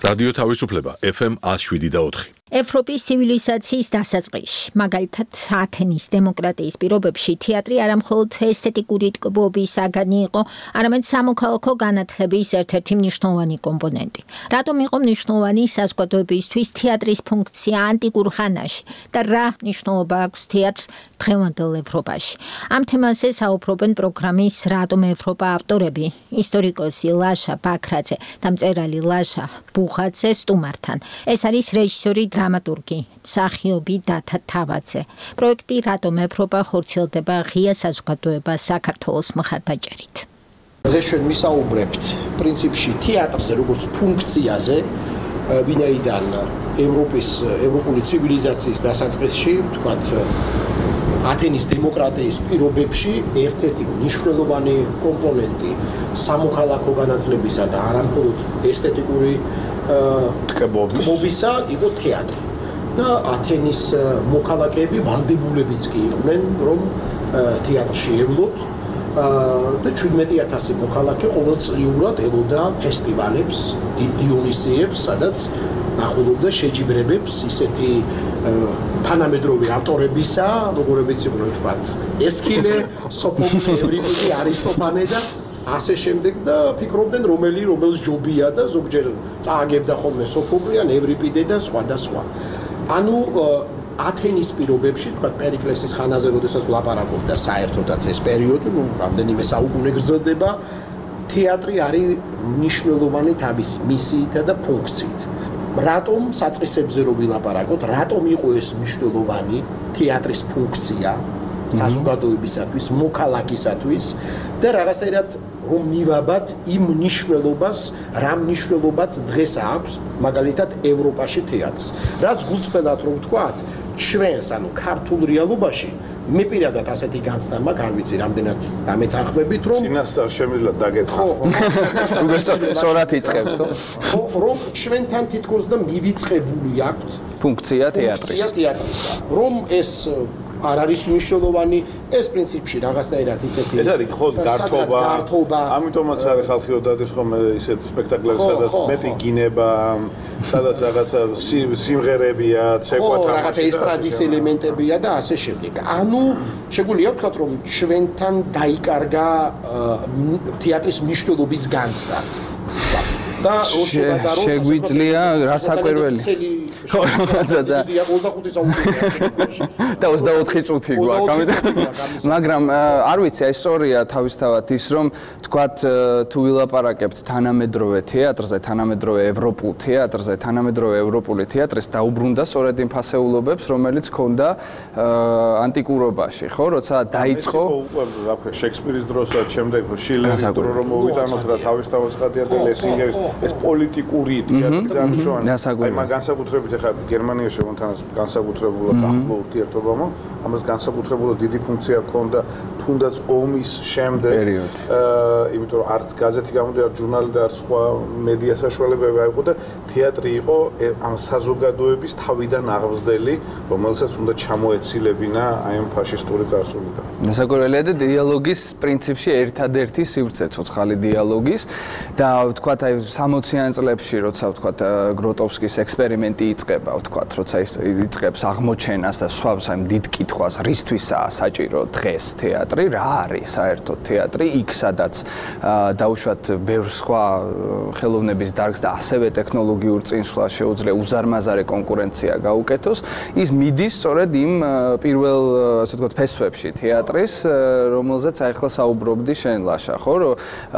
რადიო თავისუფლება FM 107.4 ევროპის ცივილიზაციის დასაწყისში, მაგალითად ათენის დემოკრატიის პირობებში თეატრი არა მხოლოდ ესთეტიკური ტკბობის საგანი იყო, არამედ სამოქალაქო განათლების ერთ-ერთი მნიშვნელოვანი კომპონენტი. რატომ იყო მნიშვნელოვანი საზოგადოებისთვის თეატრის ფუნქცია ანტიკურ ხანაში და რა მნიშვნელობა აქვს თეატრს დღევანდელ ევროპაში? ამ თემაზე საუბრობენ პროგრამის რატომ ევროპა ავტორები, ისტორიკოსი ლაშა ბაქრაძე და მწერალი ლაშა ბუხაძე სტუმართან. ეს არის რეჟისორი დრამატურგი, მსახიობი დათა თავაძე. პროექტი რატომ ევროპა ხორციელდება ღია საზოგადოებას საქართველოს მხარდაჭერით. დღეს ჩვენ ვისაუბრებთ პრინციპში თეატრზე როგორც ფუნქციაზე, ვინაიდან ევროპული ცივილიზაციის დასაწყისში, ვთქვათ, ათენის დემოკრატიის პირობებში ერთ-ერთი მნიშვნელოვანი კომპონენტი სამოქალაქო განათლებისა და არა მხოლოდ ესთეტიკური ტკბობისა იყო თეატრი. და ათენის მოქალაქეები ვალდებულებიც კი იყვნენ, რომ თეატრში ევლოთ და 17,000 მოქალაქე ყოველწლიურად ელოდა ფესტივალებს, დიონისიებს, სადაც ნახულობდა შეჯიბრებებს ისეთი თანამედროვე ავტორებისა, როგორებიც იყვნენ, ვთქვათ, ესქილე, სოფოკლე, ევრიპიდე, არისტოფანე და ასე შემდეგ და ფიქრობდნენ რომელს ჯობია და ზოგჯერ წააგებდა ხოლმე სოფოკლე, ევრიპიდე და სხვა და სხვა. ანუ ათენის პირობებში, თქვათ, პერიკლესის ხანაზე, როდესაც ვლაპარაკობდა საერთოდაც ეს პერიოდი, რამდენიმე საუკუნე გრძელდება, თეატრი არის მნიშვნელოვანი თავისი მისიითა და ფუნქციით. რატომ საწყისებზე რო ვილაპარაკოთ, რატომ იყო ეს მნიშვნელოვანი თეატრის ფუნქცია საზოგადოებისათვის, მოქალაქისათვის და რაღაცნაირად რომ მივაბად იმ მნიშვნელობას, რა მნიშვნელობაც დღეს აქვს, მაგალითად ევროპაში თეატრს. რაც გულწრფელად რომ ვთქვათ, ჩვენს, ანუ ქართულ რეალობაში მე პირადად ასეთი განცდა მაქვს, არ ვიცი, რამდენად დამეთანხმებით, რომ წინასწარ შემიძლია დაგეთხო. სორათ იწყებს, ხო? რომ ჩვენთან თითქოს და მივიწყებული აქვს ფუნქცია თეატრის. რომ ეს არ არის მნიშვნელოვანი, ეს პრინციპში რაღაცნაირად ისეთი ეს არის ხო გართობა. ამიტომაც არის ხალხი რომ დადეს ხომ ისეთ სპექტაკლებს, სადაც მეტი გინება, სადაც რაღაცა სიმღერებია, ცეკვა თამაში, რაღაცა ესტრადის ელემენტებია და ასე შემდეგ. ანუ შეგვიძლია ვთქვათ, რომ ჩვენთან დაიკარგა თეატრის მნიშვნელობის განცდა. და შეგვიძლია რასაკვირველი ხო და 25 საუკუნეში და 24 წუთი გვაქვს მაგრამ არ ვიცი ეს სწორია თავისთავად ის რომ თქვათ თუ ვილაპარაკებთ თანამედროვე თეატრზე თანამედროვე ევროპულ თეატრზე თანამედროვე ევროპული თეატრის დაუბრუნდა სწორედ იმ ფასეულობებს რომელიც ჰქონდა ანტიკურობაში ხო როცა დაიწყო შექსპირის დროსაც შემდეგ შილერის დრო რომ მოვიტანოთ და თავისთავად ხადია და ლესინგერის ეს პოლიტიკური თეატრი ძალიან აი მაგ განსაკუთრებით ახლა გერმანიაში მომთანას განსაკუთრებულად ახლო ურთიერთობა მაქვს ამას განსაკუთრებულად დიდი ფუნქცია ჰქონდა თუნდაც ომის შემდეგ იმიტომ რომ არც გაზეთი გამოდია ჟურნალი და არც სხვა მედია საშუალებები აიღო და თეატრი იყო ამ საზოგადოების თავიდან აღზრდელი რომელსაც უნდა ჩამოეცილებინა აი ამ ფაშისტური წარსულიდან საკურველია და დიალოგის პრინციპში ერთადერთი სივრცე ცოცხალი დიალოგის და ვთქვათ აი 60-იან წლებში როცა ვთქვათ გროტოვსკის ექსპერიმენტი იწყება ვთქვათ როცა იწყებს აღმოჩენას და სხვას აი დიდ კითხვას რისთვისაა საჭირო დღეს თეატრი რა არის საერთოდ თეატრი იქ სადაც დაუშვათ ბევრ სხვა ხელოვნების დარგს და ასევე ტექნოლოგიურ წინსვლას შეუძლია უზარმაზარი კონკურენცია გაუკეთოს ის მიდის სწორედ იმ პირველ ასე ვთქვათ ფესვებში თეატრის რომელზეც აი ახლა საუბრობდი შენ ლაშა ხო რომ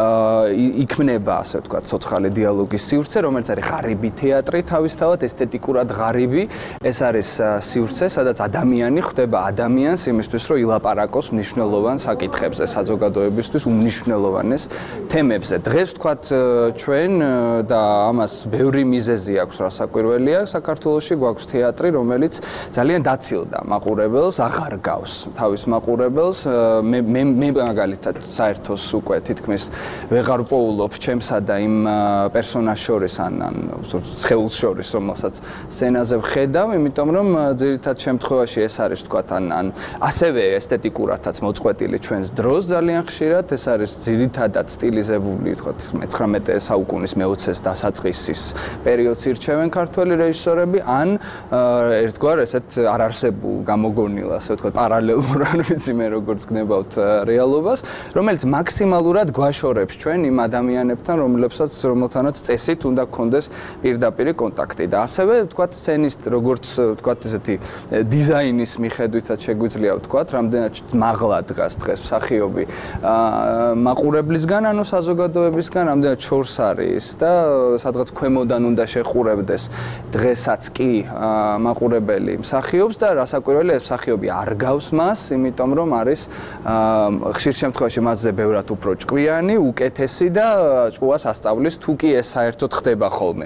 იქმნება ასე ვთქვათ ცოცხალი დიალოგის სივრცე რომელიც არის ღარიბი თეატრი თავისთავად ესთეტიკურად ღარიბი ეს არის სივრცე სადაც ადამიანი ხდება ადამიანს იმისთვის რომ ილაპარაკოს მნიშვნელოვან საკითხებზე საზოგადოებისთვის უმნიშვნელოვანეს თემებზე დღეს ვთქვათ ჩვენ და ამას ბევრი მიზეზი აქვს რასაკვირველია საქართველოში გვაქვს თეატრი რომელიც ძალიან დაცილდა მაყურებელს აღარ გავს თავის მაყურებელს მე მაგალითად საერთოს უკვე თითქმის ვეღარ პოულობ ჩემსა და იმ პერსონაჟს შორის ან სხეულს შორის რომელსაც სცენაზე ვხედავ იმიტომ რომ ძირითად შემთხვევაში ეს არის ვთქვათ ან ასევე ესთეტიკურათაც მოწყვეტილი ჩვენს დროს ძალიან ხშირად ეს არის ძირითადად სტილიზებული ვთქვათ 19 საუკუნის მე-20-ს დასაწყისის პერიოდს ირჩევენ ქართველი რეჟისორები ან ერთგვარ ესეთ არარსებულ გამოგონილ ასე ვთქვათ პარალელურ არ ვიცი მე როგორც გნებავთ რეალობას რომელიც მაქსიმალურად გვაშორებს ჩვენ იმ ადამიანებთან რომელთანაც წესით უნდა გქონდეს პირდაპირ კონტაქტი და ასევე ვთქვათ სცენის როგორც ვთქვათ ესეთი დიზაინის მიხედვითაც შეგვიძლია ვთქვათ რამდენად მაღლა დგას დღეს მსახიობი მაყურებლისგან ანუ საზოგადოებისგან რამდენად შორს არის და სადღაც ქვემოდან უნდა შეხურებდეს დღესაც კი მაყურებელი მსახიობს და რასაკვირველია ეს მსახიობი არ გავს მას იმიტომ რომ არის ხშირ შემთხვევაში მასზე ბევრად უფრო ჭკვიანი უკეთესი და ჭკუას ასწავლის თუ კი ეს საერთოდ ხდება ხოლმე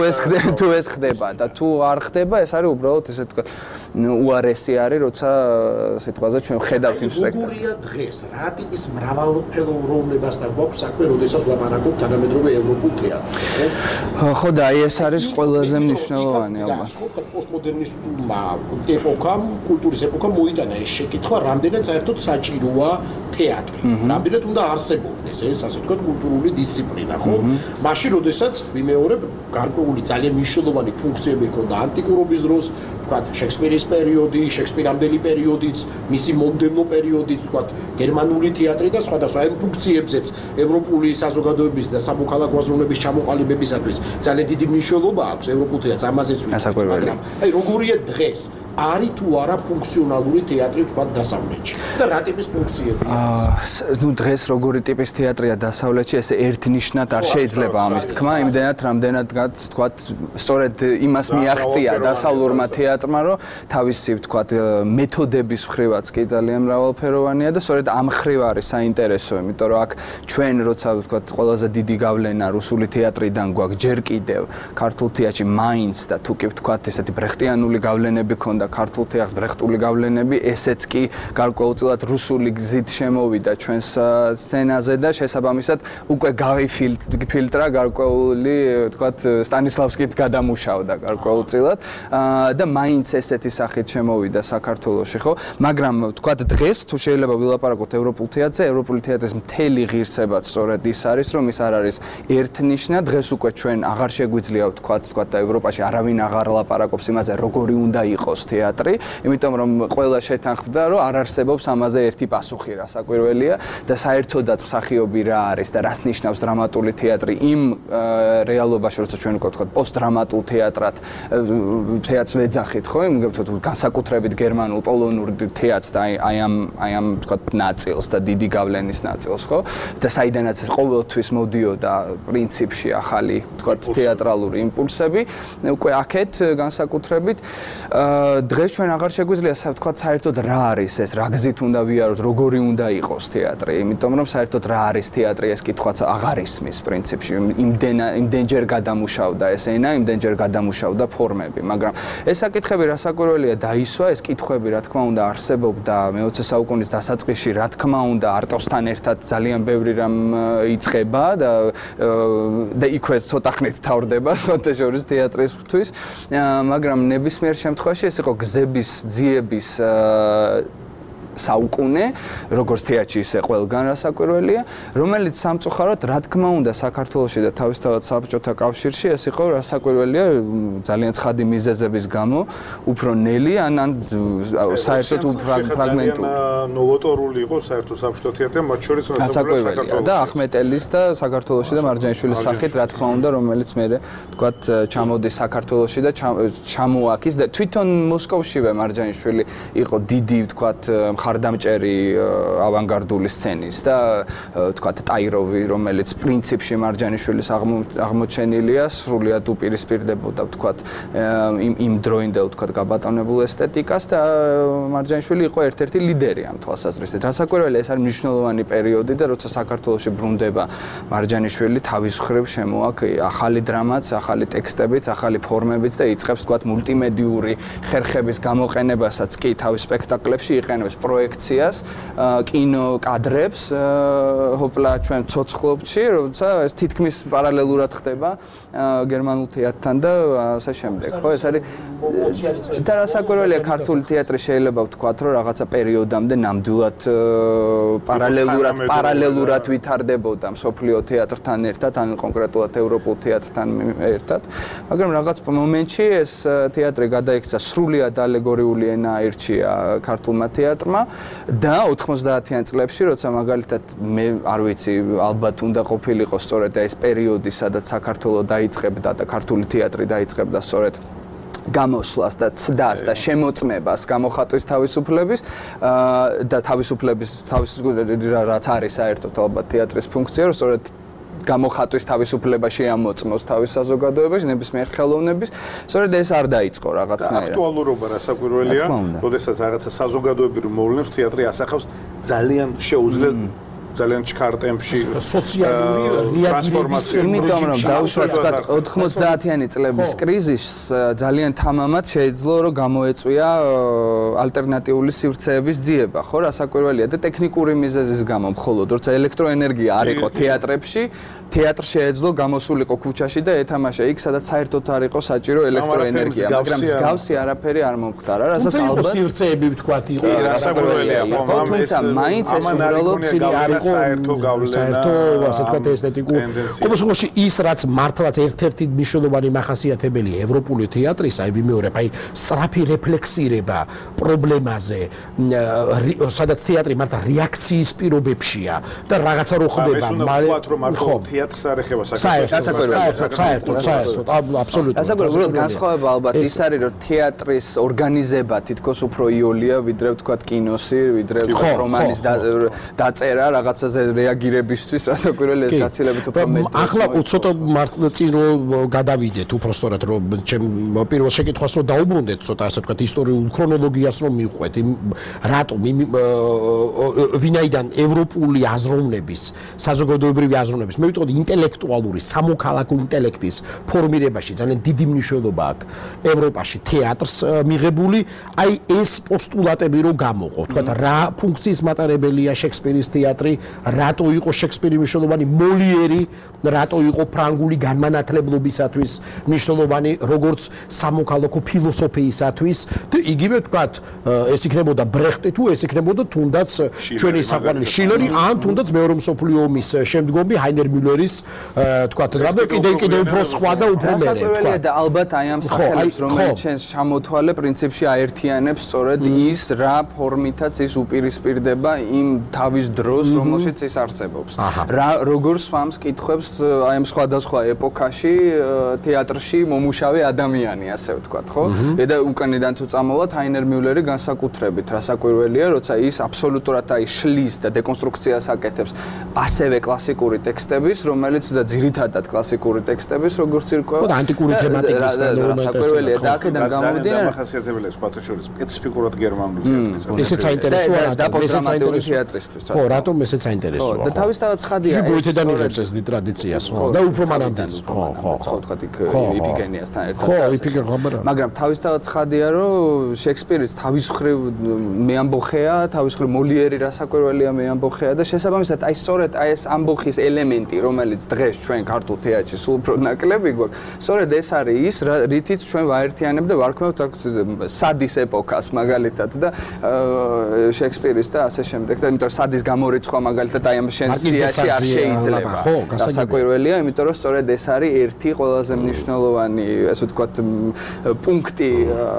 თუ ეს ხდება და თუ არ ხდება ეს არის უბრალოდ ესე თქვა უარესი არის როცა სიტყვაზე ჩვენ ხედავთ იმ სპექტაკლს როგორია დღეს რა ტიპის მრავალფეროვნებასთან გვაქვს საქმე როდესაც ვლაპარაკობთ თანამედროვე ევროპულ თეატრზე ხო და ეს არის ყველაზე მნიშვნელოვანი ალბათ პოსტმოდერნისტულმა ეპოქამ კულტურის ეპოქამ მოიტანა ეს შეკითხვა რამდენად საერთოდ საჭიროა თეატრი რამდენად უნდა არსებობდეს ეს ასე ვთქვათ კულტურული დისციპლინა ხო მაშინ როდესაც ვიმეორებ გარკვეული ძალიან მნიშვნელოვანი ფუნქციები ჰქონდა ანტიკურობის დროს ვთქვათ შექსპირის პერიოდი შექსპირამდელი პერიოდიც მისი მომდევნო პერიოდიც ვთქვათ გერმანული თეატრი და სხვადასხვა ამ ფუნქციებზეც ევროპული საზოგადოების და სამოქალაქო აზროვნების ჩამოყალიბებისათვის ძალიან დიდი მნიშვნელობა აქვს ევროპულ თეატრს ამაზეც ვიცი მაგრამ აი როგორია დღეს არის თუ არა ფუნქციონალური თეატრი თქვა დასავლეთში და რა ტიპის ფუნქციებია ეს? ნუ დღეს როგორი ტიპის თეატრია დასავლეთში ესე ერთნიშნად არ შეიძლება ამის თქმა, იმდენად რამდენადაც თქვა სწორედ იმას მიაღწია დასავლურმა თეატრმა, რომ თავისი თქვა მეთოდების მხრივაც კი ძალიან მრავალფეროვანია და სწორედ ამ მხრივ არის საინტერესო, იმიტომ რომ აქ ჩვენ როცა თქვა ყველაზე დიდი გავლენა რუსული თეატრიდან გვაქვს ჯერ კიდევ ქართულ თეატრში მაინც და თუ კი თქვა ესეთი ბრეხტიანული გავლენები ქონდა ქართულ თეატრს ბრეხტული გავლენები, ესეც კი გარკვეულწილად რუსული გზით შემოვიდა ჩვენს სცენაზე და შესაბამისად უკვე გავიფილტრა გარკვეული, ვთქვათ, სტანისლავსკით გადამუშავდა გარკვეულწილად და მაინც ესეთი სახით შემოვიდა საქართველოში, ხო? მაგრამ ვთქვათ, დღეს თუ შეიძლება ვილაპარაკოთ ევროპულ თეატრზე, ევროპული თეატრის მთელი ღირსებაც სწორედ ის არის, რომ ის არ არის ერთნიშნა, დღეს უკვე ჩვენ აღარ შეგვიძლია ვთქვათ და ევროპაში არავინ აღარ ლაპარაკობს იმაზე, როგორი უნდა იყოს თეატრი, იმიტომ რომ ყველა შეთანხმდა, რომ არ არსებობს ამაზე ერთი პასუხი, რასაკვირველია და საერთოდაც მსახიობი რა არის და რას ნიშნავს დრამატული თეატრი იმ რეალობაში, როცა ჩვენ ვთქვათ პოსტდრამატულ თეატრს ვეძახით, ხო? ვთქვათ განსაკუთრებით გერმანულ, პოლონურ თეატრს და აი ამ ვთქვათ ნაწილს და დიდი გავლენის ნაწილს, ხო? და საიდანაც ყოველთვის მოდიოდა პრინციპში ახალი ვთქვათ თეატრალური იმპულსები, უკვე აქეთ განსაკუთრებით დღეს ჩვენ აღარ შეგვიძლია ვთქვათ საერთოდ რა არის ეს, რა გზით უნდა ვიაროთ, როგორი უნდა იყოს თეატრი, იმიტომ რომ საერთოდ რა არის თეატრი, ეს კითხვაც აღარ ისმის პრინციპში, იმდენჯერ გადამუშავდა ეს ენა, იმდენჯერ გადამუშავდა ფორმები, მაგრამ ეს საკითხები რასაკვირველია დაისვა, ეს კითხვები რა თქმა უნდა არსებობდა მე-20 საუკუნის დასაწყისში, რა თქმა უნდა არტოსთან ერთად ძალიან ბევრი რამ იწყება და იქვე ცოტა ხნით თავრდება სხვათა შორის თეატრისთვის, მაგრამ ნებისმიერ შემთხვევაში ეს იყო გზების ძიების საუკუნე, როგორც თეატრში ისე ყველგან რასაკვირველია, რომელიც სამწუხაროდ რა თქმა უნდა საქართველოში და თავისთავად საბჭოთა კავშირში ეს იყო რასაკვირველია ძალიან ცხადი მიზეზების გამო, უფრო ნელი ან საერთოდ ფრაგმენტული. ნოვატორული იყო საერთოდ საბჭოთა თეატრი, მათ შორის რასაკვირველია და ახმეტელის და საქართველოში და მარჯანიშვილის სახით რა თქმა უნდა, რომელიც მე ვთქვათ ჩამოდის საქართველოში და ჩამოაქის და თვითონ მოსკოვშივე მარჯანიშვილი იყო დიდი ვთქვათ ხარდამჭერი ავანგარდული სცენის და ვთქვათ ტაიროვი, რომელიც პრინციპში მარჯანიშვილის აღმოჩენილია, სრულიად უპირისპირდებოდა ვთქვათ იმ დროინდელ ვთქვათ გაბატონებულ ესთეტიკას და მარჯანიშვილი იყო ერთ-ერთი ლიდერი ამ თვალსაზრისით. რასაკვირველია, ეს არის მნიშვნელოვანი პერიოდი და როცა საქართველოში ბრუნდება მარჯანიშვილი თავის მხრივ შემოაქვს ახალი დრამაც, ახალი ტექსტებიც, ახალი ფორმებიც და იწყებს ვთქვათ მულტიმედიური ხერხების გამოყენებასაც კი თავის სპექტაკლებში იყენებს პროექციას, კინო კადრებს, ჰოპლა ჩვენ ცოცხლობში, როცა ეს თითქმის პარალელურად ხდება გერმანულ თეატრთან და ასე შემდეგ. ხო, ეს არის და რასაკვირველია ქართული თეატრი შეიძლება ვთქვათ, რომ რაღაცა პერიოდამდე ნამდვილად პარალელურად ვითარდებოდა მსოფლიო თეატრთან ერთად, ან კონკრეტულად ევროპულ თეატრთან ერთად, მაგრამ რაღაც მომენტში ეს თეატრი გადაიქცა სრულიად ალეგორიული ენა აირჩია ქართულმა თეატრმა და 90-იან წლებში, როცა მაგალითად მე არ ვიცი, ალბათ უნდა ყოფილიყო სწორედ ეს პერიოდი, სადაც საქართველოს დაიწყებდა და ქართული თეატრი დაიწყებდა სწორედ გამოსვლას და ცდას და შემოწმებას გამოხატვის თავისუფლების და თავისუფლების რაც არის საერთოდ ალბათ თეატრის ფუნქცია, რომ სწორედ გამოხატვის თავისუფლება შეამოწმოს თავის საზოგადოებაში, ნებისმიერ ხელოვნების, სწორედ ეს არ დაიწყო რაღაცნაირად. აქტუალურობა რასაკვირველია, როდესაც რაღაცა საზოგადოებრივ მოვლენებს თეატრი ასახავს ძალიან შეუძლია ძალიან ჩქარ ტემპში სოციალური ტრანსფორმაცია. იმიტომ რომ დავუშვათ 90-იანი წლების კრიზისს ძალიან თამამად შეეძლო რომ გამოეწვია ალტერნატიული სივრცეების ძიება, ხო, რასაკვირველია და ტექნიკური მიზეზის გამო მხოლოდ როცა ელექტროენერგია არ იყო თეატრებში, თეატრ შეეძლო გამოსულიყო ქუჩაში და ეთამაშა იქ, სადაც საერთოდ არ იყო საჭირო ელექტროენერგია, მაგრამ მსგავსი არაფერი არ მომხდარა, რასაც ალბათ სივრცეები ვთქვათ იყო რასაკვირველია, თუმცა მაინც ეს უბრალოდ არის საერთო გავლენა, ასე ვთქვათ ესთეტიკურ. ყოველშემთხვევაში ის რაც მართლაც ერთ-ერთი მნიშვნელოვანი მახასიათებელი ევროპული თეატრისა, აი ვიმეორებ, აი სწრაფი რეფლექსირება პრობლემაზე, სადაც თეატრი მართლა რეაქციის პირობებშია და რაღაცა რო ხდება, თეატრს არ ეხება საერთოდ აბსოლუტურად. ასაკურებულად განსხვავება ალბათ ის არის, რომ თეატრის ორგანიზება თითქოს უფრო იოლია, ვიდრე ვთქვათ კინოსი, ვიდრე ვთქვათ რომანის დაწერა რაღაცაზე რეაგირებისთვის, რასაკვირველია ეს გაცილებით უფრო მეტი. ახლა ცოტა წინ რო გადავიდეთ, უბრალოდ რომ ჩემ პირველ შეკითხვას რო დაუბრუნდეთ, ცოტა ასე ვთქვათ ისტორიულ ქრონოლოგიას რომ მივყვეთ, რატომ ვინაიდან ევროპული აზროვნების, საზოგადოებრივი აზროვნების, მე ვიტყოდი ინტელექტუალური, სამოქალაქო ინტელექტის ფორმირებაში ძალიან დიდი მნიშვნელობა აქვს ევროპაში თეატრს მიღებული, აი ეს პოსტულატები რო გამოყო, ვთქვათ რა ფუნქციის მატარებელია შექსპირის თეატრი, რატო იყო შექსპირი მნიშვნელოვანი, მოლიერი, რატო იყო ფრანგული განმანათლებლობისათვის მნიშვნელოვანი, როგორც სამოქალაქო ფილოსოფიისათვის და იგივე ვთქვათ ეს იქნებოდა ბრეხტი თუ ეს იქნებოდა თუნდაც ჩვენი საყვარელი შილერი ან თუნდაც მეორე მსოფლიო ომის შემდგომი ჰაინერ მიულერის ვთქვათ რამე კიდე უფრო სხვა და უფრო მერე ვთქვათ და ალბათ აი ამ სახელებს რომელიც ჩვენს ჩამოთვალე პრინციპში აერთიანებს სწორედ ის რა ფორმითაც ის უპირისპირდება იმ თავის დროს რომელშიც ის არსებობს. როგორ swams კითხვებს აი ამ სხვადასხვა ეპოქაში თეატრში მომუშავე ადამიანი, ასე ვთქვათ, ხო? და უკანიდან თუ წამოვათ ჰაინერ მიულერი განსაკუთრებით, რასაკვირველია, როცა ის აბსოლუტურად აი შლის და დეკონსტრუქციას აკეთებს ასევე კლასიკური ტექსტების, რომელიც და ძირითადად კლასიკური ტექსტების, როგორც ირკვევა და ანტიკური თემატიკის და რასაკვირველია და აქედან გამომდინარე დამახასიათებელია სხვათა შორის სპეციფიკურად გერმანული თეატრი. ესეც საინტერესოა და პოსტდრამატული თეატრისთვის. ხო, რატომ ესეც საინტერესოა. და თავისთავად ცხადია ეს გუეთედან იღებს ეს ტრადიციას, ხო, და უფრო მანამდეც, ხო, ვთქვათ იქ იფიგენიასთან ერთად. ხო, იფიგენ ხაბარა. მაგრამ თავისთავად ცხადია, რომ შექსპირიც თავის მხრივ მეამბოხეა, თავის მხრივ მოლიერი რასაკვირველია მეამბოხეა და შესაბამისად აი სწორედ აი ეს ამბოხის ელემენტი, რომელიც დღეს ჩვენ ქართულ თეატრში სულ უფრო ნაკლები გვაქვს, სწორედ ეს არის ის, რითიც ჩვენ ვაერთიანებ და ვარქმევთ სადის ეპოქას მაგალითად და შექსპირის და ასე შემდეგ და იმიტომ რომ სადის გამორიცხვა მაგალითად აი ამ შენსიაში არ შეიძლება. დასაკვირველია, იმიტომ რომ სწორედ ეს არის ერთი ყველაზე მნიშვნელოვანი, ასე ვთქვათ, პუნქტი,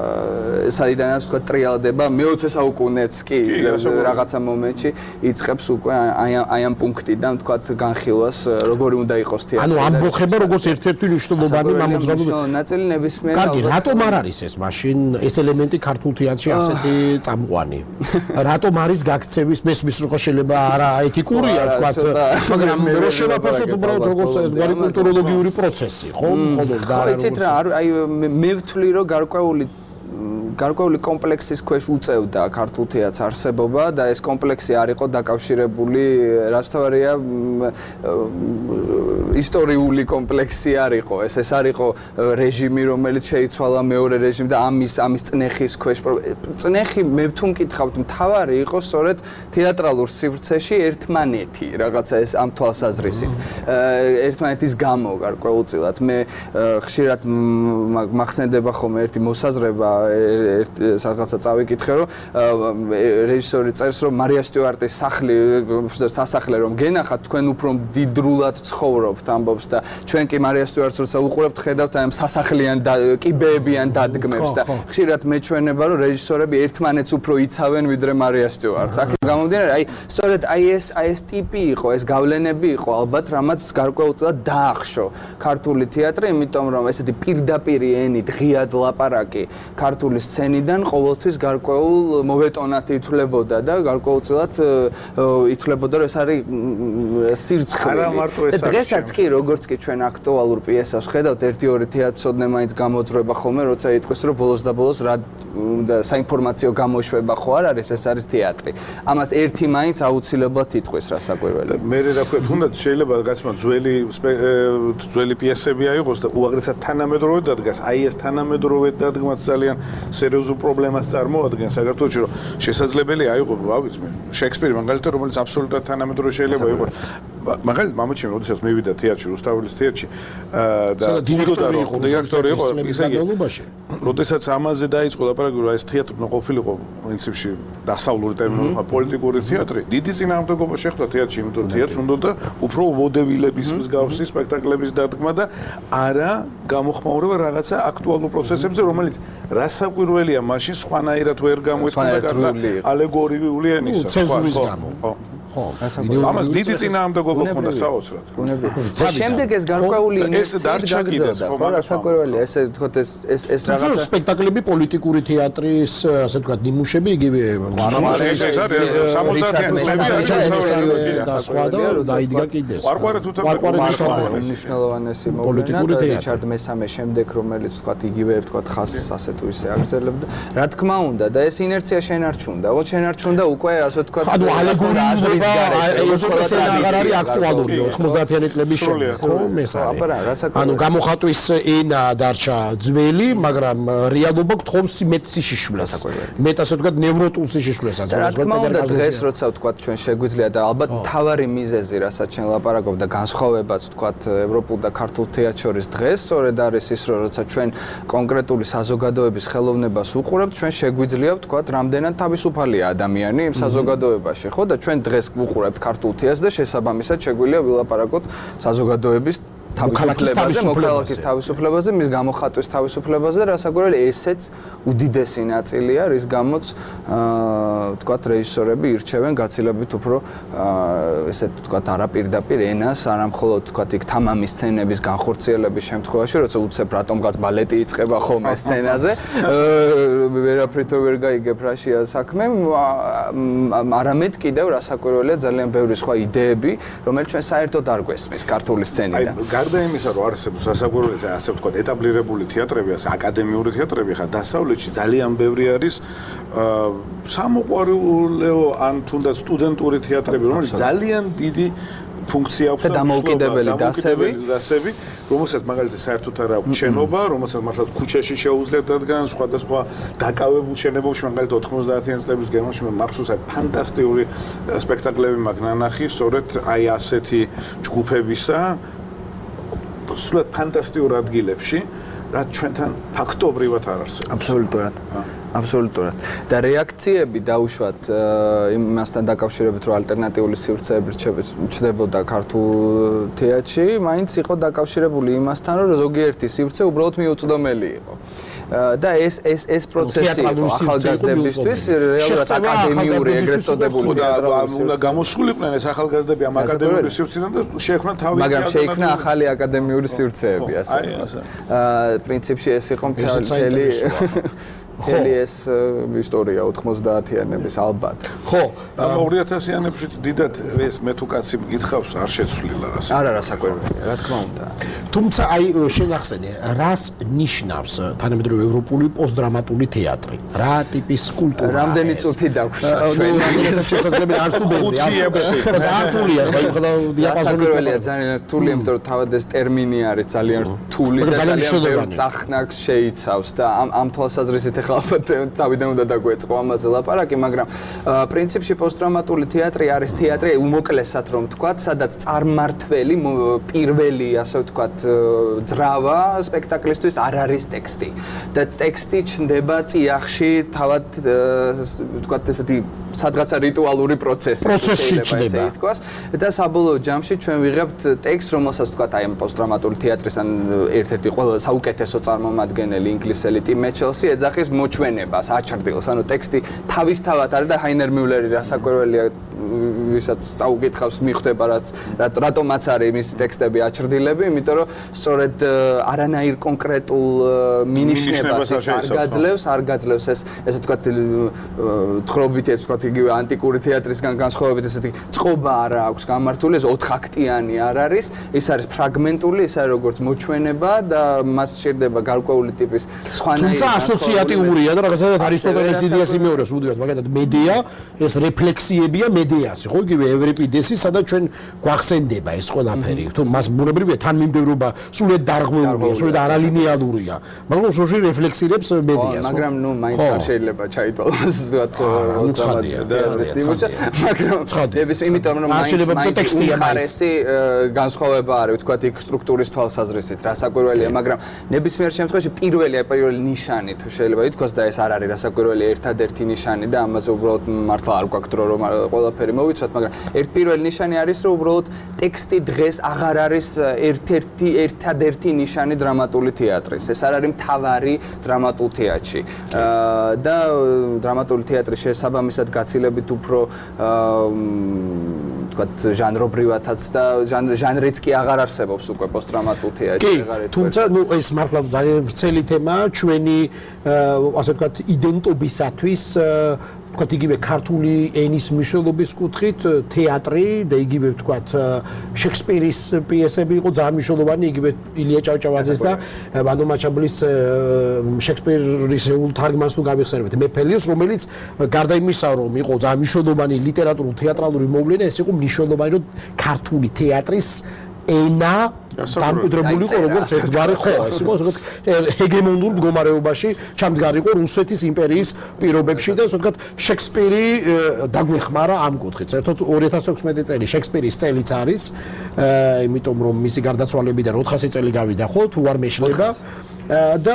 სადიდანაც ვთქვათ ტრიალდება მე-20 საუკუნეც კი რაღაცა მომენტში იწყებს უკვე აი ამ პუნქტიდან ვთქვათ განხილვას, როგორი უნდა იყოს თეატრი. ანუ ამბოხება როგორც ერთ-ერთი მნიშვნელოვანი მამოძრავი ნაწილი ნებისმიერ. კარგი, რატომ არ არის ეს მაშინ ეს ელემენტი ქართულ თეატრში ასეთი წამყვანი? რატომ არის გაქცევის მესმის რო შეიძლება არა ეთიკურია ვთქვათ, მაგრამ რო შევაფასოთ უბრალოდ როგორც გვარი კულტუროლოგიური პროცესი, ხო? მხოლოდ და არა. იცით რა, აი მე ვთვლი რომ გარკვეული გარკვეული კომპლექსის ქვეშ უწევდა ქართულ თეატრს არსებობა და ეს კომპლექსი არ იყო დაკავშირებული, რაც თავარია ისტორიული კომპლექსი არ იყო. ეს არ იყო რეჟიმი, რომელიც შეიცვალა მეორე რეჟიმი და ამის წნეხის ქვეშ. წნეხი მე თუ მკითხავთ, მთავარი იყო სწორედ თეატრალურ სივრცეში ერთმანეთი, რაღაცა ეს ამ თვალსაზრისით. ერთმანეთის გამო გარკვეულწილად. მე ხშირად მახსენდება ხოლმე ერთი მოსაზრება, რაღაცა წავიკითხე, რომ რეჟისორი წერს, რომ მარია სტიუარტის სასახლე რომ გენახათ, თქვენ უფრო მდიდრულად ცხოვრობთ, ამბობს და ჩვენ კი მარია სტიუარტს როცა უყურებთ, ხედავთ აი ამ სასახლიან კიბეებიან დადგმებს და ხშირად მეჩვენება, რომ რეჟისორები ერთმანეთს უფრო იცავენ ვიდრე მარია სტიუარტს. აქ გამომდინარე, აი სწორედ ეს ტიპი იყო, ეს გავლენები იყო ალბათ, რამაც გარკვეულწილად დაახშო ქართული თეატრი, იმიტომ რომ ესეთი პირდაპირი ენით ღიად ლაპარაკი ქართული სცენიდან ყოველთვის გარკვეულ მოვეტონად ითვლებოდა და გარკვეულწილად ითვლებოდა, რომ ეს არის სირცხლე. დღესაც კი როგორც კი ჩვენ აქტუალურ პიესას ხედავთ, ერთი-ორი თეატრსოდნე მაინც გამოძრება ხოლმე, როცა იტყვის, რომ ბოლოს და ბოლოს რა საინფორმაციო გამოშვება ხო არ არის, ეს არის თეატრი. ამას ერთი მაინც აუცილებლად იტყვის რა საკვირველია. მე რა ვქო, თუნდაც შეიძლება გაცმა ძველი პიესები აიღოს და უაღრესად თანამედროვე დადგას. აი ეს თანამედროვე დადგმაც ძალიან სერიოზულ პრობლემას წარმოადგენს საქართველოში, რომ შესაძლებელი აიღო, ავიც მე, შექსპირი მაგალითად, რომელიც აბსოლუტურად თანამედროვე შეიძლება იყოს. მაგალითად, მამაჩემ, როდესაც მივიდა თეატრში, რუსთაველის თეატრში და დირექტორი იყო, ისე იგი, როდესაც ამაზე დაიწყო ლაპარაკი, რომ ეს თეატრი უნდა ყოფილიყო პრინციპში დასავლური ტერმინით, პოლიტიკური თეატრი, დიდი წინააღმდეგობა შეხვდა თეატრში, იმიტომ რომ თეატრში უნდა უფრო ვოდებილების მსგავსი სპექტაკლების დადგმა და არა გამოხმაურება რაღაცა აქტუალურ პროცესებზე, რომელიც რასაკვირველია, მაშინ სხვანაირად ვერ გამოიწყდა გარდა ალეგორიული ენისა. ცენზურის გამო. ხო, ამას დიდი წინააღმდეგობა ჰქონდა საოცრად. და შემდეგ ეს გარკვეული ეს დარჩაგიდეს, ხო, რასაკვირველია, ესე ვთქვათ ეს რაღაცა სპექტაკლები პოლიტიკური თეატრის, ასე ვთქვათ, ნიმუშები იგივე ეს არის 70-იანი წლები და სხვა და დაიდგა კიდეს. ყვარყვარეთ მნიშვნელოვანესი მოვლენა და რიჩარდ მესამე შემდეგ, რომელიც ვთქვათ იგივე ვთქვათ ხაზს ასე თუ ისე აგრძელებდა. რა თქმა უნდა და ეს ინერცია შენარჩუნდა. ოღონდ შენარჩუნდა უკვე ასე ვთქვათ ალეგორიული ეს აღარ არის აქტუალური 90-იანი წლების შემდეგ, ხო, ეს არის. ანუ გამოხატვის ენა დარჩა ძველი, მაგრამ რეალობა გთხოვს მეტ სიშიშვლეს. მეტ ასე ვთქვათ ნევროტულ სიშიშვლესაც. რა თქმა უნდა დღეს როცა ვთქვათ ჩვენ შეგვიძლია და ალბათ თავარი მიზეზი, რასაც ჩვენ ლაპარაკობ და განსხვავებაც ვთქვათ ევროპულ და ქართულ თეატრს შორის დღეს სწორედ არის ის, რომ როცა ჩვენ კონკრეტული საზოგადოების ხელოვნებას უყურებთ, ჩვენ შეგვიძლია ვთქვათ რამდენად თავისუფალია ადამიანი იმ საზოგადოებაში, ხო და ჩვენ დღეს ვუყურებთ ქართულ თეატრს და შესაბამისად შეგვიძლია ვილაპარაკოთ საზოგადოების თავისუფლებაზე, მოქალაქის თავისუფლებაზე, მის გამოხატვის თავისუფლებაზე და რასაკვირველია ესეც უდიდესი ნაწილია, რის გამოც ვთქვათ რეჟისორები ირჩევენ გაცილებით უფრო ესე ვთქვათ არაპირდაპირ ენას, არა მხოლოდ ვთქვათ იქ თამამის სცენების განხორციელების შემთხვევაში, როცა უცებ რატომღაც ბალეტი იწყება ხოლმე სცენაზე, ვერაფრით ვერ გაიგებ რაშია საქმე, არამედ კიდევ რასაკვირველია ძალიან ბევრი სხვა იდეები, რომელიც ჩვენ საერთოდ არ გვესმის ქართული სცენიდან. გარდა იმისა, რომ არსებობს სასაკვირველია, ასე ვთქვათ, ეტაბლირებული თეატრები, ასე აკადემიური თეატრები, ხა დასავლეთში ძალიან ბევრი არის სამოყვარულეო ან თუნდაც სტუდენტური თეატრები, რომელიც ძალიან დიდი ფუნქცია აქვს და დამოუკიდებელი დასები, რომელსაც მაგალითად საერთოდ არ აქვს შენობა, რომელსაც მართლაც ქუჩაში შეუძლია დადგან, სხვადასხვა დაკავებულ შენობებში, მაგალითად 90-იანი წლების გერმანიაში მახსოვს ფანტასტიკური სპექტაკლები მაქვს ნანახი, სწორედ აი ასეთი ჯგუფებისა სულად ფანტასტიკურ ადგილებში, რაც ჩვენთან ფაქტობრივად არ არსებობს. აბსოლუტურად. აბსოლუტურად. და რეაქციები დაუშვათ იმასთან დაკავშირებით, რომ ალტერნატიული სივრცეები ჩნდებოდა ქართულ თეატრში, მაინც იყო დაკავშირებული იმასთან, რომ ზოგიერთი სივრცე უბრალოდ მიუწვდომელი იყო. და ეს პროცესი იყო ახალგაზრდებისთვის რეალურად აკადემიური ეგრეთ წოდებული თეატრალური უნდა გამოსულიყვნენ ეს ახალგაზრდები ამ აკადემიური სივრციდან და შეექმნა თავი მაგრამ შეიქმნა ახალი აკადემიური სივრცეები ასე პრინციპში ეს იყო მთელი მთელი ეს ისტორია 90-იანების ალბათ. ხო, 2000-იანებში დიდად ეს მე თუ კაცი მკითხავს არ შეცვლილა რას. არა რასაკვირველია, რა თქმა უნდა. თუმცა აი შენახსენე, რას ნიშნავს თანამედროვე ევროპული პოსტდრამატული თეატრი? რა ტიპის კულტურაა? რამდენი წუთი დაგვრჩა ჩვენ? შესაძლებელი არ სტუდენტი, ზართულია, აი ხოდა დიაპაზონი. რასაკვირველია, ძალიან რთული, იმიტომ რომ თავად ეს ტერმინი არის ძალიან რთული და ძალიან ბევრ წახნაგს შეიცავს და ამ თვალსაზრისით ახლა თავიდან უნდა დაგვეწყო ამაზე ლაპარაკი, მაგრამ პრინციპში პოსტდრამატული თეატრი არის თეატრი უმოკლესად რომ ვთქვათ, სადაც წარმმართველი პირველი, ასე ვთქვათ, ძრავა სპექტაკლისთვის არ არის ტექსტი. და ტექსტი ჩნდება წიაღში თავად ვთქვათ ესეთი სადღაცა რიტუალური პროცესი ჩნდება. ითქვას და საბოლოო ჯამში ჩვენ ვიღებთ ტექსტს, რომელსაც ვთქვათ აი ამ პოსტდრამატული თეატრის ან ერთ-ერთი ყველა საუკეთესო წარმომადგენელი ინგლისელი ტიმ მეჩელსი ეძახის მოჩვენებას, აჩრდილს, ანუ ტექსტი თავისთავად არის და ჰაინერ მიულერი რასაკვირველია ვისაც წაუკითხავს მიხვდება რატომაც არის მის ტექსტები აჩრდილები, იმიტომ რომ სწორედ არანაირ კონკრეტულ მინიშნებას არ გაძლევს ეს ესე ვთქვათ თხრობითი ეს ვთქვათ იგივე ანტიკური თეატრისგან განსხვავებით ესეთი წყობა არ აქვს გამართული, ეს 4 აქტიანი არ არის, ეს არის ფრაგმენტული, ეს არის როგორც მოჩვენება და მას სჭირდება გარკვეული ტიპის სხვანაირი თუმცა ასოციატიურია და რაღაცა არისტოტელეს იდეას იმეორებს მუდმივად, მაგალითად მედია, ეს რეფლექსიებია მედიასი, ხო იგივე ევრიპიდესი, სადაც ჩვენ გვახსენდება ეს ყველაფერი. თუ მას ბუნებრივია თანმიმდევრობა სულად დარღვეულია, სულად არალინეალურია, მაგრამ სულში რეფლექსირებს მედიას. მაგრამ ნუ მაინც არ შეიძლება ჩაითვალოს იმიტომ რომ მაინც უმხარესი განსხვავება არის, ვთქვათ, იქ სტრუქტურის თვალსაზრისით, რასაკვირველია, მაგრამ ნებისმიერ შემთხვევაში პირველი ნიშანი თუ შეიძლება ითქვას და ეს არ არის რასაკვირველი ერთადერთი ნიშანი და ამაზე უბრალოდ მართლა არ გვაქვს დრო რომ ყველაფერი მოვიცვათ, მაგრამ პირველი ნიშანი არის რომ უბრალოდ ტექსტი დღეს აღარ არის ერთადერთი ნიშანი დრამატული თეატრის. ეს არ არის მთავარი დრამატულ თეატრში. და დრამატული თეატრი შესაბამისად გაცილებით უფრო ვთქვათ ჟანრობრივათაც და ჟანრიც კი აღარ არსებობს უკვე პოსტდრამატულ თეატრში. თუმცა ნუ ეს მართლა ძალიან ვრცელი თემაა ჩვენი ასე ვთქვათ იდენტობისათვის ვთქვათ იგივე ქართული ენის მნიშვნელობის კუთხით თეატრი და იგივე ვთქვათ შექსპირის პიესები იყო ძალიან მნიშვნელოვანი, იგივე ილია ჭავჭავაძეს და ვანო მაჩაბლის შექსპირის თარგმანს თუ გავიხსენებთ მეფელიოს, რომელიც გარდა იმისა რომ იყო ძალიან მნიშვნელოვანი ლიტერატურული თეატრალური მოვლენა, ეს იყო მნიშვნელოვანი რომ ქართული თეატრის ენა დამკვიდრებული იყო როგორც ერთგვარი ხო, ეს იყო ჰეგემონურ მდგომარეობაში ჩამდგარი იყო რუსეთის იმპერიის პირობებში და ასე ვთქვათ შექსპირი დაგვეხმარა ამ კუთხით. საერთოდ 2016 წელი შექსპირის წელიც არის, იმიტომ რომ მისი გარდაცვალებიდან 400 წელი გავიდა ხო, თუ არ მეშლება. და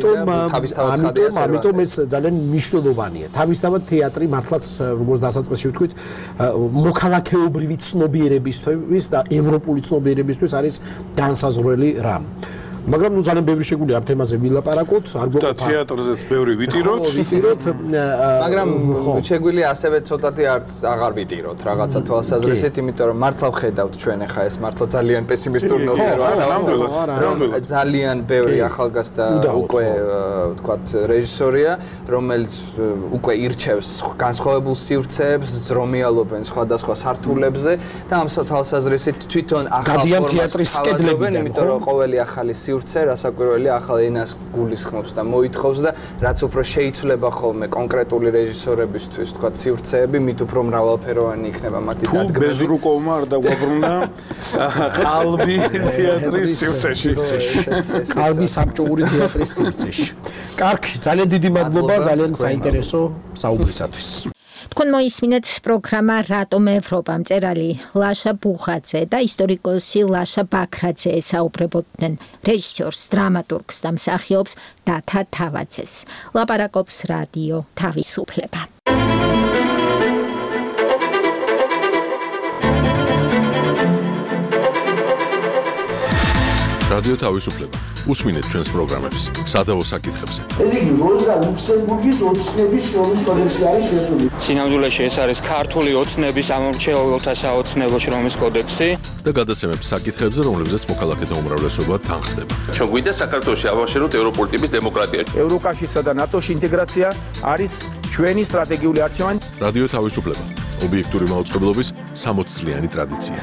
ამიტომ ეს ძალიან მნიშვნელოვანია. თავისთავად თეატრი მართლაც როგორც დასაწყისში ვთქვით, მოქალაქეობრივი ცნობიერებისთვის და ევროპული ცნობიერებისთვის არის განსაზღვრელი რამ. მაგრამ ნუ ძალიან ბევრი შეგვიძლია ამ თემაზე ვილაპარაკოთ, არ გვაქვს თეატრზეც ბევრი ვიტიროთ, მაგრამ შეგვიძლია ასევე ცოტათი არც აღარ ვიტიროთ რაღაცა თვალსაზრისით, იმიტომ რომ მართლა ვხედავთ ჩვენ ახლა ეს მართლა ძალიან პესიმისტური ნოტაა, რომ ძალიან ბევრი ახალგაზრდა უკვე ვთქვათ რეჟისორია, რომელიც უკვე ირჩევს განსხვავებულ სივრცეებს, ძრომიალობენ სხვადასხვა სართულებზე და ამ თვალსაზრისით თვითონ ახალ ფორმას ხავაძობენ, იმიტომ რომ ყოველი ახალი სივრცე რასაკვირველია ახალ ენას გულისხმობს და მოითხოვს და რაც უფრო შეიცვლება ხოლმე კონკრეტული რეჟისორებისთვის თქვათ სივრცეები, მით უფრო მრავალფეროვანი იქნება მათი დადგმები. თუ ბეზრუკოვმა არ დაგვაბრუნა ყალბი თეატრის სივრცეში. ყალბი საბჭოური თეატრის სივრცეში. კარგი, ძალიან დიდი მადლობა ძალიან საინტერესო საუბრისათვის. თქვენ მოისმინეთ პროგრამა რატომ ევროპა, მწერალი ლაშა ბუხაძე და ისტორიკოსი ლაშა ბაქრაძე ესაუბრებოდნენ რეჟისორს, დრამატურგს და მსახიობს დათა თავაძეს. ლაპარაკობს რადიო თავისუფლება. რადიო თავისუფლება. უსმინეთ ჩვენს პროგრამებს სადავო საკითხებზე. ეს იგი როზა ლუქსემბურგის ოცნების შრომის კოდექსი არის შესული. სინამდვილეში ეს არის ქართული ოცნების ამორჩეულთა საოცნებო შრომის კოდექსი და გადაცემებს საკითხებზე, რომლებზეც მოქალაქეთა უმრავლესობა თანხდება. ჩვენ გვინდა საქართველოში ავაშენოთ ევროპული ტიპის დემოკრატია. ევროკავშირსა და ნატოში ინტეგრაცია არის ჩვენი სტრატეგიული არჩევანი. რადიო თავისუფლება. ობიექტური მაუწყებლობის 60 წლიანი ტრადიცია.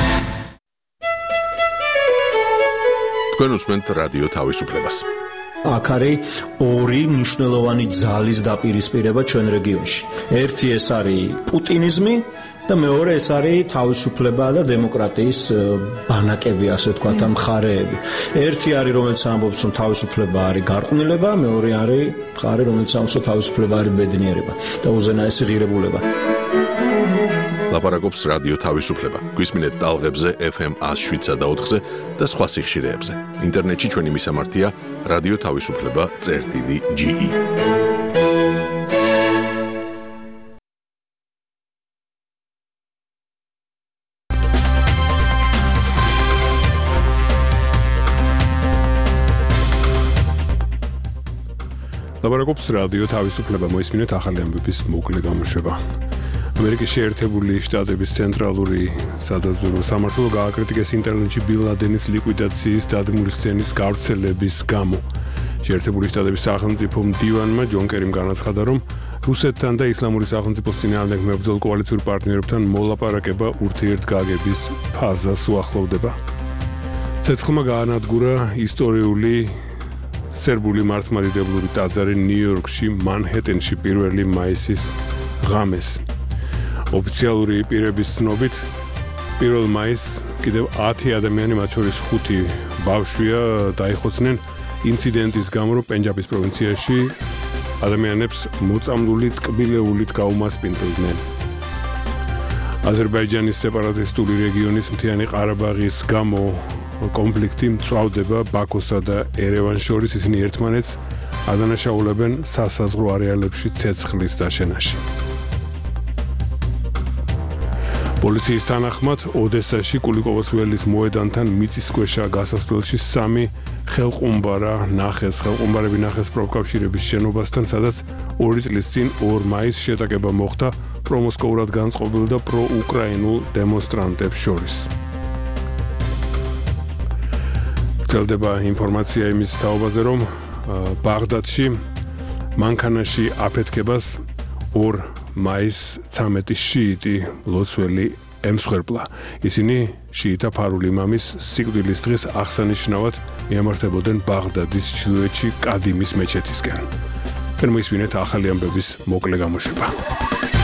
თქვენ უსმენთ რადიო თავისუფლებას. აქ არის ორი მნიშვნელოვანი ძალის დაპირისპირება ჩვენ რეგიონში. ერთი ეს არის პუტინიზმი და მეორე ეს არის თავისუფლება და დემოკრატიის ბანაკები, ასე ვთქვათ, მხარეები. ერთი არის, რომელიც ამბობს, რომ თავისუფლება არის გარყვნილება, მეორე არის მხარე, რომელიც ამბობს, რომ თავისუფლება არის ბედნიერება და უზენაესი ღირებულება. ლაპარაკობს რადიო თავისუფლება. გვისმინეთ ტალღებზე FM 107 და 4-ზე და სხვა სიხშირეებზე. ინტერნეტში ჩვენი მისამართია რადიო თავისუფლება.ge. ლაპარაკობს რადიო თავისუფლება. მოისმინეთ ახალი ამბების მოკლე გამოშვება. ამერიკის შეერთებული შტატების ცენტრალური სადაზვერვო სამმართველო გააკრიტიკეს ინტერნეტში ბინ ლადენის ლიკვიდაციის დადგმული სცენის გავრცელების გამო. შეერთებული შტატების სახელმწიფო მდივანმა ჯონ კერიმ განაცხადა, რომ რუსეთთან და ისლამური სახელმწიფოს წინააღმდეგ მებრძოლ კოალიციურ პარტნიორებთან მოლაპარაკება ურთიერთგაგების ფაზას უახლოვდება. ცეცხლმა გაანადგურა ისტორიული სერბული მართლმადიდებლური ტაძარი ნიუ-იორკში, მანჰეტენში 1 მაისის ღამეს. ოფიციალური პირების ცნობით 1 მაისს კიდევ 10 ადამიანი, მათ შორის 5 ბავშვია, დაიხოცნენ ინციდენტის გამო, რომ პენჯაბის პროვინციაში ადამიანებს მოწამლული ტკბილეულით გაუმასპინძლდნენ. აზერბაიჯანის სეპარატისტული რეგიონის მთიანი ყარაბაღის გამო კონფლიქტი მწვავდება ბაქოსა და ერევანს შორის, ისინი ერთმანეთს ადანაშაულებენ სასაზღვრო არეალებში ცეცხლის დაშენაში. პოლიციის თანახმად ოდესაში კულიკოვოს ველის მოედანთან მიწისქვეშა გასასვლელში 3 ხელყუმბარები ნახეს პროფკავშირების შენობასთან, სადაც 2 წლის წინ 2 მაისს შეტაკება მოხდა პრომოსკოურად განწყობილ და პროუკრაინულ დემონსტრანტებს შორის. გრძელდება ინფორმაცია იმის თაობაზე, რომ ბაღდადში მანქანაში აფეთქებას 2 მაისს 13 შიიტი ლოცველი ემსხვერპლა. ისინი შიიტა ფარულ იმამის სიკვდილის დღეს აღსანიშნავად მიემართებოდნენ ბაღდადის ჩრდილოეთში კადიმის მეჩეთისკენ. მოისმინეთ ახალი ამბების მოკლე გამოშვება.